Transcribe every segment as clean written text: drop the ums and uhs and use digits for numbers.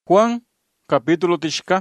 Juan, capítulo tixka.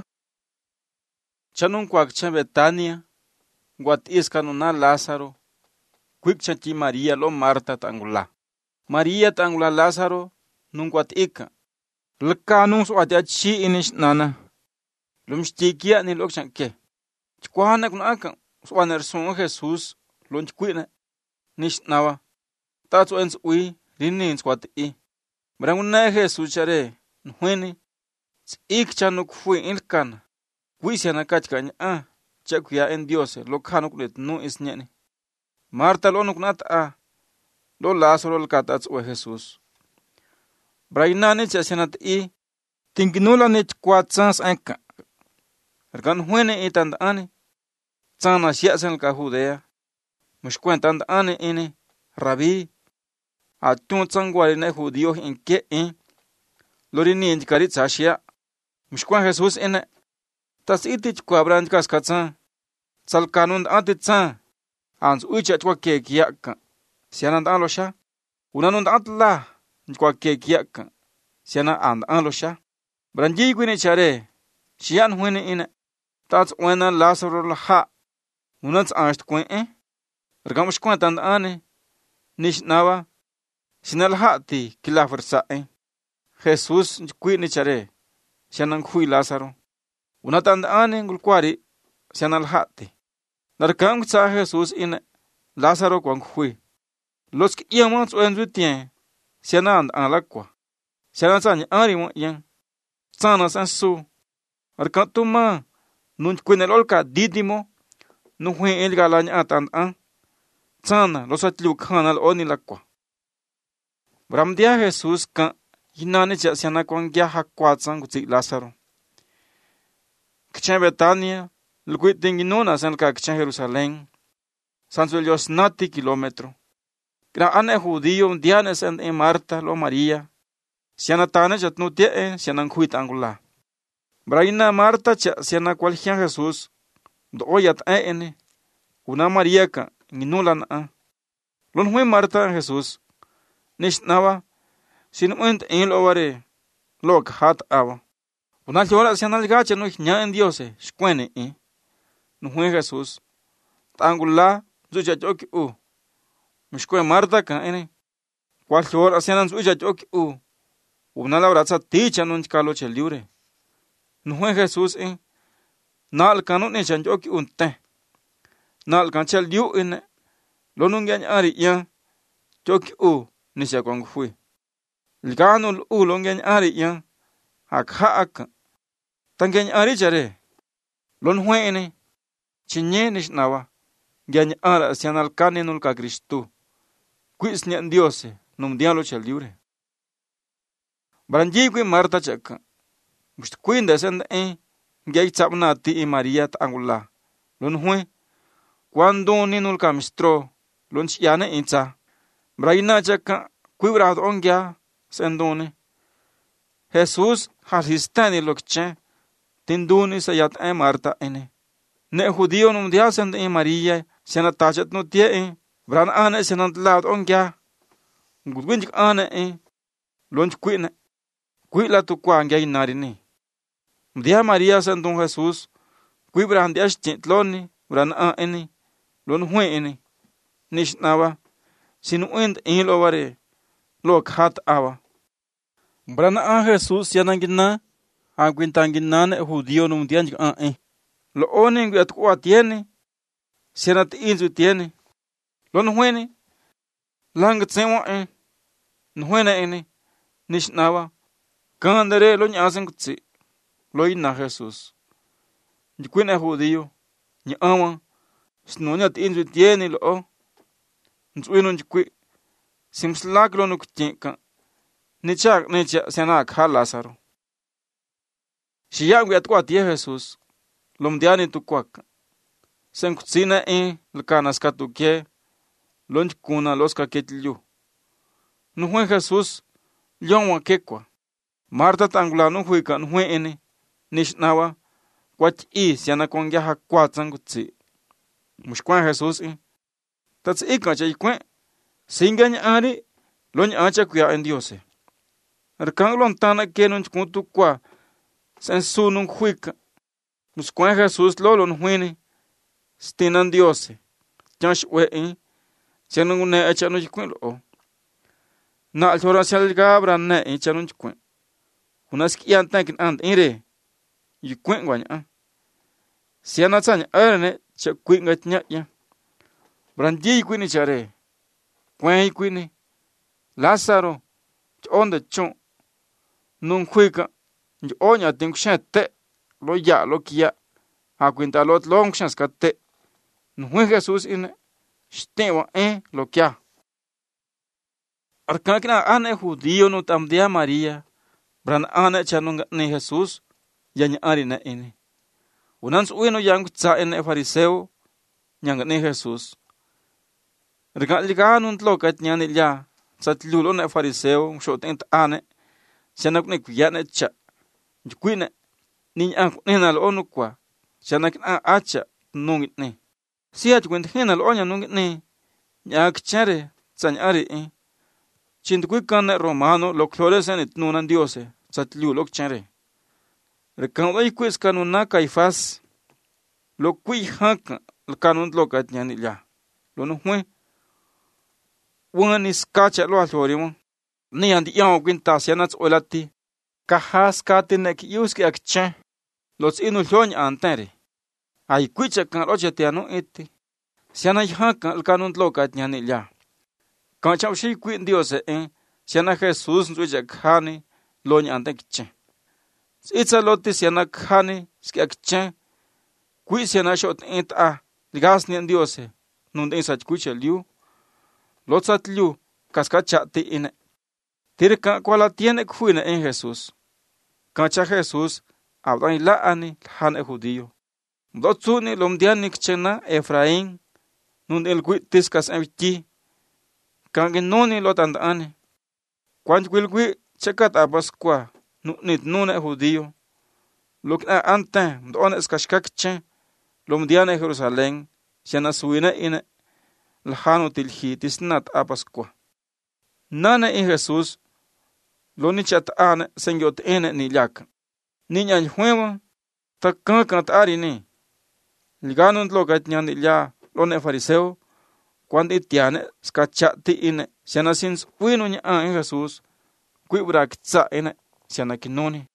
Chanun cuaccha Betania, guatisca nuna Lázaro, cuicchachi María lo Marta tangula. María tangula Lázaro, nun guatica. Lekanung so atiachi inish nana. Lumstikia ni lokshanke. Chquana kun aka, so anerson Jesus, lunchquina, nish nawa. Tatsu ens ui, rinins guati. Branguna Jesus chare, nhuini. Ikchanuk fui ilkan. Wisiana kachkanya chakuya en Dios lo kanuk let no isnyani. Marta lo nuknat lo Lázaro lo katats o Jesús. Brainani chasenat tinkinula nech kwatsans anka. Ergan huene itandani. Tsana siasen ka Judea. Mushkwentan ane ini Rabí. Atun tsangwari ne judío inke Lorini inkarit sashia. Mushkwan Jesús ene. Tas itich kwabran kaskatsan. Salkanund antitsan. Ans uichach kwa kekiaka. Sianand anlosha. Unanund antla. Kwa kekiaka. Siana and anlosha. Branji gwini chare. Shian huene ine. Tats wena Lázaro laha. Unans angst kwen Ergamush kwentan ane. Nish nawa. Sinalhati kilafrsa Jesús kwini chare. Sianang hui Lázaro. Unatan ane ngulkwari. Sianalhati. Narkang sa Jesús ine. Lázaro kwang hui. Los que íamos en su tiempo. Sianan an lakwa. Sianan san ari mo yang. Sana san su. Arkatuma. Nun kwinel olka didimo. Nu hui el galany atan Sana los atliu kanal oni lakwa. Bramdia Jesús kan. Hinani cha siana kwang gya hakwatsan kutik Lázaro. Kchan Betania. Lukwit tinginuna san ka kchan Jerusalén. San suelios nati kilometro. Gra ane judío dianes en Marta lo María. Siana tane chat no tie siana kuit angula. Braina Marta cha siana cualquier Jesús. Do oyat ene. Una María ka ginulan Lon hui Marta Jesús. Nish nawa. Sin unt en lo vare. Lo hat awa. Una llora siana gacha no nya en Dios. Shkwene No hui Jesús. Angula. Zucha choki Mishkwe Marta ka ene. Cualquier asianan zucha choki Una labratza ticha nun kalo cheliure. No fue Jesús Nal kanu ne chan choki te. Nal kan chel liu ene. Lo nungan ari yan. Choki ni cha kwang fui. Lganu longan ari yan. Hak. Tangan ari chare. Lon fue ene. Chinye nish nawa. Gyan ara asianal kaninul ka Cristo. Quis nyan Dios num dialo chel liure. Branji Marta chaka. Must queen descend Gay tabna ti María angula. Lon hue. Cuando ninul kamistro. Lon chiane incha. Braina chaka. Cuibrad ongya. Sendone. Jesús hasistani lokche. Tinduni sayat Marta ene. Ne judío num dia send María. Sena tachat no tie Bran ane senant laut ongya. Gudwinjik ane Lonch queen. Quila tu quanga inarini. Dia María sendon Jesús. Quibran dias tintloni. Bran ane. Lon hue ene. Nish nawa. Sin uend lo vare. Lok hat awa. Bran Jesús yanangina. Aguintanginane judío num dianjik Lo oning at kwa tiene. Sianat inzu tiene. Lon huene. Lang tsewa Nhuene ene. Nish nawa. Kandere lo nyasen kutsi. Lo ina Jesús. Njikwene judío. Nyawa. Snonyat inzu tiene lo Nzuino njikwe. Simslak lo nuktienka. Nichak sianak ha Lázaro. Shiyang at kwa tie Jesús. Lomdiani tu kwak. Sen kutsina lkanas katuke. Lonch kuna los kaketliu. No fue Jesús. Lyon kekwa. Marta tangula no fue kan fue ene. Nish nawa. Kwach siana kwangya hakwa tsangutsi. Mushkwan Jesús Tats ikacha ikwen. Singanya ari. Lon acha kuya en Dios. Erkang lon tana kenun kuntu kwa. sen su nung huica. Nos cuen Jesús lolon huini, stinan Diose, chanch wein, chanung ne echanu jikuen lo. Na althora sel gabra ne chanung jikuen. Unas kian tankin and ire, jikuen guanya. Siana chanya erne, chakwin gatnya ya. Brandi kwini chare, cuen kwini, Lázaro, onda chon, nung huica, oña tingushete, lo ya lo kia, a cuenta lot long chance cate, no Jesús in, stewa lo kia. Arcankina ane judío no tamdea María, bran ane chanunga ne Jesús, yaña arina ine. Unans uino yang tsa ene fariseo, nyanga ne Jesús. Regaligano ntlokat nyani ya, satlulo ne fariseo, shotent ane, sianak ne kuyane cha, jukwine, niña nena lo onu kwa, sianak na acha, nungit ne. Siat kwent hena lo onya nungit ne, nyak chere, tsanyari Chintukwikane romano lo cloresen et nunan diose, satlulo chere. Recaudo y quis canuna caifás, lo qui hanka, el canun locat nyanilla. Lo no fue. One is cacha lo alorimo. Ni and young quintasianats olati. Cajas catinek yuski acche. Los inuljon antere. Ay quicha can ochetiano eti. Siana hanka el canun locat nyanilla. Cancha shi quin diose siana Jesús nuja khani lo nyantekiche. Itza lotti siana khani skiakche. Qui siana shot a ligas ni diose. Nunde sach kucha liu. Lotsat liu cascachate ine. Tirka cuala tiene cuina en Jesús. Cancha Jesús abdan la ani han judío. Dotsuni lomdianik chena Efraín. Nunde el guitiscas en viti. Kangin noni lotan ane. Cuando wilgui checat a Pascua, nit nune judío. Lo que ante, donde escashkakche, lomdiane Jerusalén, siana suine ine, lejano tilhitis nat a Pascua. Nane en Jesús, lo nichat ane, senyot ene ni yak. Niña juema, ta kankant arini. Liganun logat nyan ya, lo ne fariseo, cuando itiane skachati ine, siana sins uino en Jesús, cuibra kitsa ine, siana kinoni.